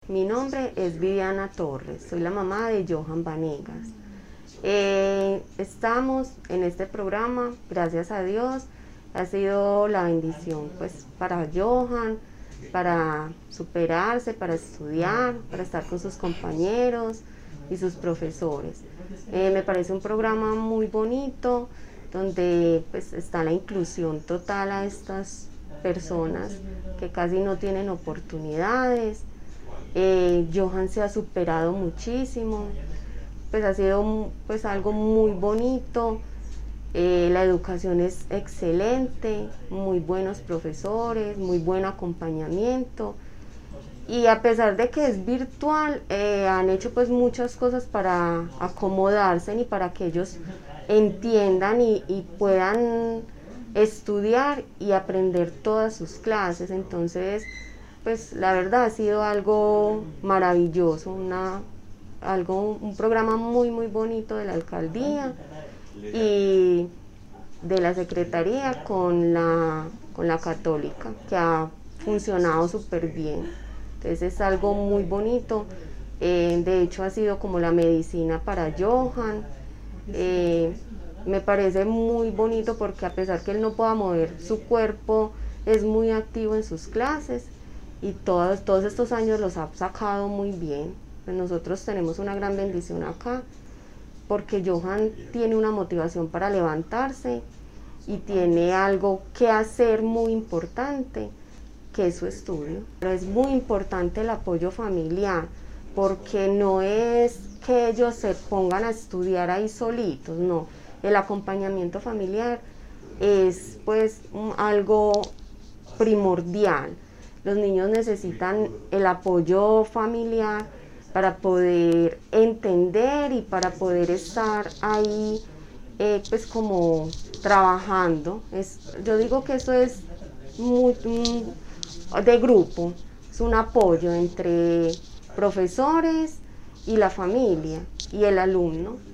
Mi nombre es Viviana Torres, soy la mamá de Johan Vanegas. Estamos en este programa, gracias a Dios, ha sido la bendición pues para Johan, para superarse, para estudiar, para estar con sus compañeros y sus profesores. Me parece un programa muy bonito, donde pues está la inclusión total a estas personas que casi no tienen oportunidades. Johan se ha superado muchísimo, pues ha sido pues algo muy bonito. La educación es excelente, muy buenos profesores, muy buen acompañamiento, y a pesar de que es virtual, han hecho pues muchas cosas para acomodarse y para que ellos entiendan y puedan estudiar y aprender todas sus clases. Entonces pues la verdad ha sido algo maravilloso, un programa muy bonito de la alcaldía y de la secretaría con la católica, que ha funcionado súper bien. Entonces es algo muy bonito. De hecho ha sido como la medicina para Johan. Me parece muy bonito porque a pesar que él no pueda mover su cuerpo, es muy activo en sus clases y todos estos años los ha sacado muy bien. Pues nosotros tenemos una gran bendición acá porque Johan tiene una motivación para levantarse y tiene algo que hacer muy importante, que es su estudio. Pero es muy importante el apoyo familiar, porque no es que ellos se pongan a estudiar ahí solitos, no. El acompañamiento familiar es pues algo primordial. Los niños necesitan el apoyo familiar para poder entender y para poder estar ahí pues como trabajando. Yo digo que eso es muy de grupo, es un apoyo entre profesores y la familia y el alumno.